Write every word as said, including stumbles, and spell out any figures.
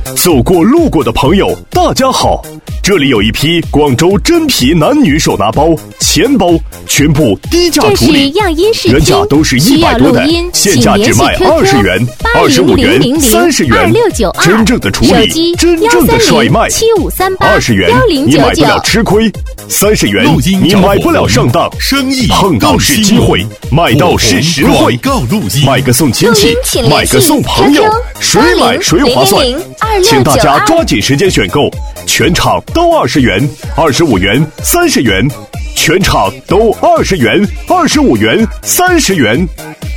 走过路过的朋友，大家好，这里有一批广州真皮男女手拿包、钱包，全部低价处理，原价都是一百多的，现价只卖二十元、二十五元、三十元，真正的处理，真正的甩卖。二十元你买不了吃亏，三十元你买不了上当， 生意碰到是机会，买到是实惠，买个送亲戚，买个送朋友，谁买谁划算，请大家抓紧时间选购，全场都二十元、二十五元、三十元，全场都二十元、二十五元、三十元。